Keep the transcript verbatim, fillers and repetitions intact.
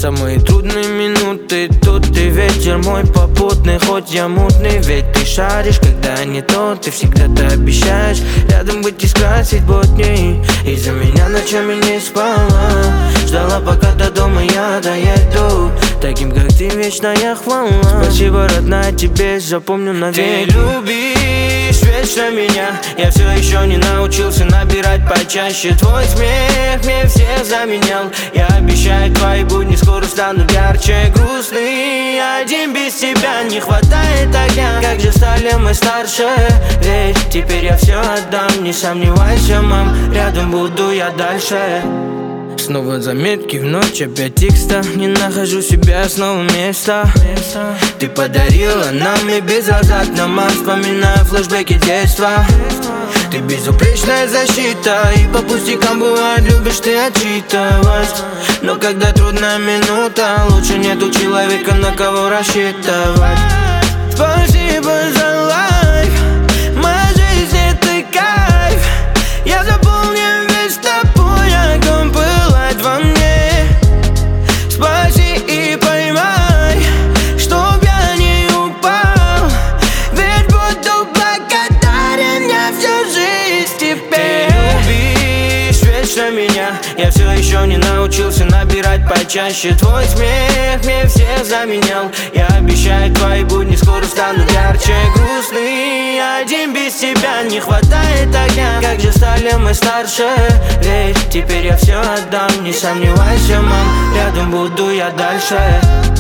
самые трудные минуты. Тут ты ветер мой попутный, хоть я мутный. Ведь ты шаришь, когда не то. Ты всегда-то обещаешь рядом быть и скрасить будни. Из-за меня ночами не спала, ждала, пока до дома я доеду. Таким, как ты, вечная хвала. Спасибо, родная, тебе запомню навек. Ты любишь вечно меня, я все еще не научился набирать почаще. Твой смех мне всех заменял. Я обещаю, твои будни скоро станут ярче. Грустный один, без тебя не хватает огня. Как же стали мы старше, ведь теперь я все отдам. Не сомневайся, мам, рядом буду я дальше. Снова заметки в ночь, опять текста. Не нахожу себя, снова места. Ты подарила нам и безвозвратно. Вспоминаю флешбеки детства. Ты безупречная защита, и по пустякам бывает любишь ты отчитывать. Но когда трудная минута, лучше нету человека, на кого рассчитывать. Спасибо за лайф, моя жизнь это кайф. Я заполнен весь тобой, огонь пылает во мне. Спаси и поймай, чтоб я не упал. Ведь буду благодарен я всю жизнь теперь. Ты любишь вечно меня, я все еще не научился набирать почаще. Твой смех мне всех заменял. Я обещаю, твои будни скоро станут ярче. Грустный один, без тебя не хватает огня. Как же стали мы старше, ведь теперь я все отдам. Не сомневайся, мам, рядом буду я дальше.